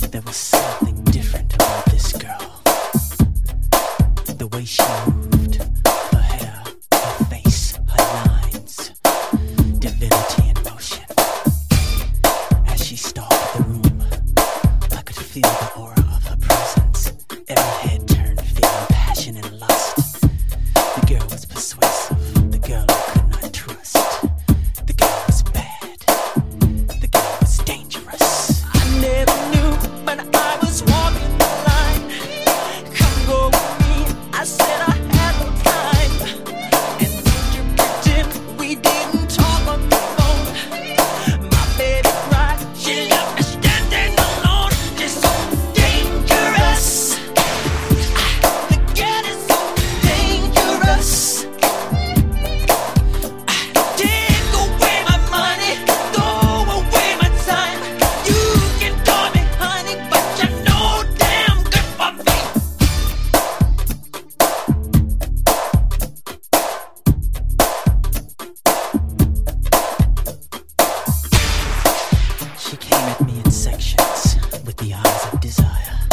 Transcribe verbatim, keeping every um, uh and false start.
There was something different about this girl. The way she moved, her hair, her face, her lines, divinity in motion. As she stalked the room, I could feel the aura of her presence. Every head turned, feeling passion and lust. The girl was persuasive, the girl I could not trust. The girl was bad, the girl was dangerous. I never knew when I was walking the line. Come go with me, I said I had no time. And would you pretend we didn't talk on the phone? My baby cried, she left me standing alone. It's so dangerous. The girl is so dangerous. Take away my money, throw away my time. You can call me honey, but you're no damn good for me. She came at me in sections with the eyes of desire.